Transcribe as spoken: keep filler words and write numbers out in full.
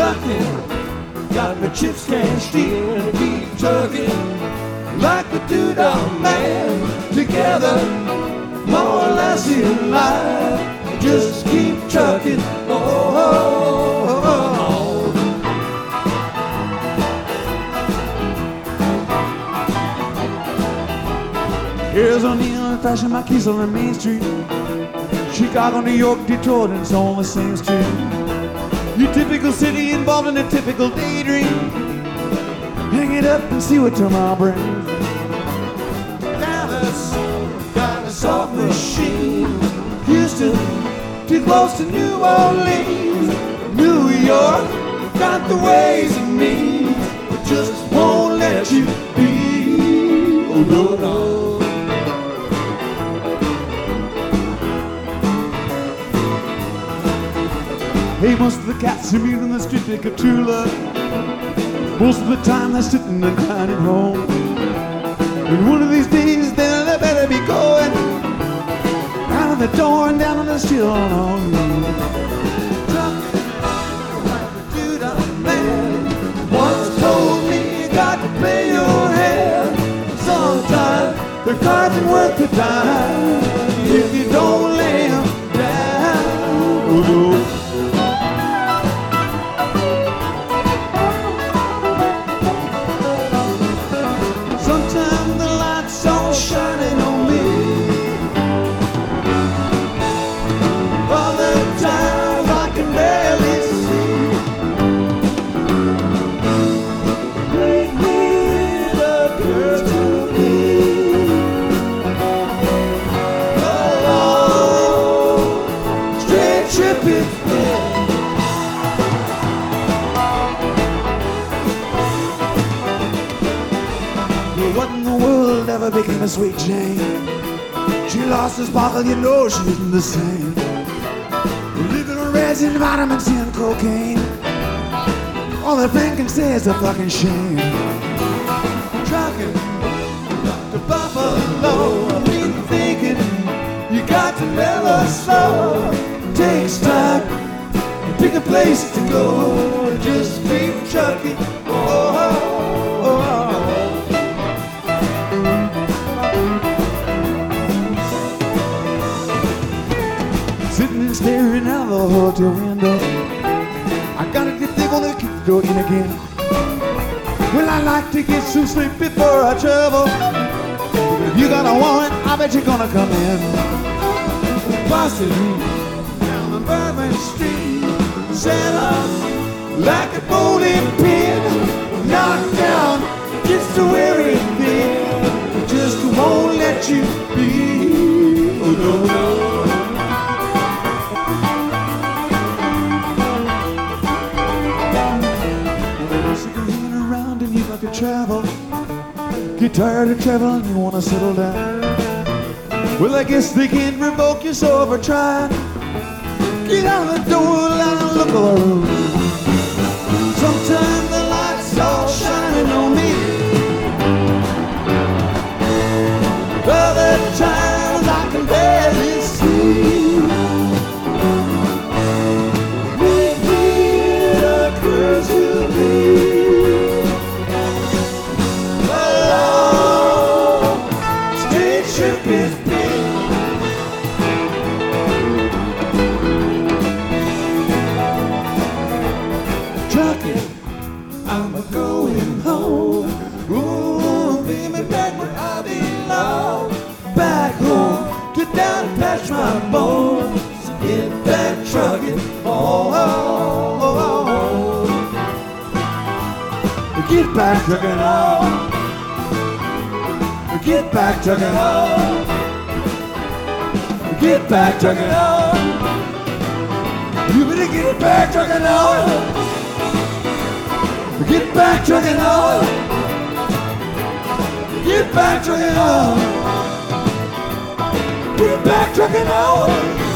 trucking, got my chips cashed in. Keep trucking like the two-dog man. Together, more or less in life. Just keep trucking. Oh, oh, oh, oh. Arizona, Neil, flashing my keys on the main street. Chicago, New York, Detroit, and it's all on the same street. Your typical city involved in a typical daydream. Hang it up and see what tomorrow brings. Dallas, got a soft machine. Houston, too close to New Orleans. New York, got the ways and means, but just won't let you be. Oh no, no. Hey, most of the cats who meet on the street take a true love. Most of the time they're sitting and crying at home. And one of these days then they better be going out of the door and down on the street on home. Trucking like the dude I'm man once told me you got to play your hand. Sometimes the cards ain't worth the time if you don't lay them down. Oh, no. Shining on me. Other times I can barely see. Make me the girl to be. Alone, straight tripping. What in the world ever became a Sweet Jane? She lost her sparkle, you know she isn't the same. Living on resin, vitamin C and cocaine. All that man can say is a fucking shame. Trucking to Buffalo, I've been thinking you got to never slow. Takes time to pick a place to go. Just keep trucking. Oh, oh, oh, oh. Sitting and staring out the hotel window. I gotta get the gonna keep going again. Well, I like to get some sleep before I travel. If you got a woman, I bet you're gonna come in. Boston, down the Bourbon Street, set up like a bowling pin. Knocked down, gets to where it been. Just won't let you be. Oh no, no. To travel, get tired of traveling, you wanna settle down. Well, I guess they can't revoke you, so ever try. Get out the door and look around. Sometimes the lights all shining on me. Other times I can barely see. Make me the girl to be. Trucking, I'm a going home. Ooh, baby, back where I belong. Back home, get down and patch my bones. Get back trucking, oh, oh, oh, oh. Get back trucking, oh. Get back trucking, oh. Get back trucking, oh. You better get back trucking, oh. Get back trucking, oh. Get back trucking, oh. Get back trucking, oh.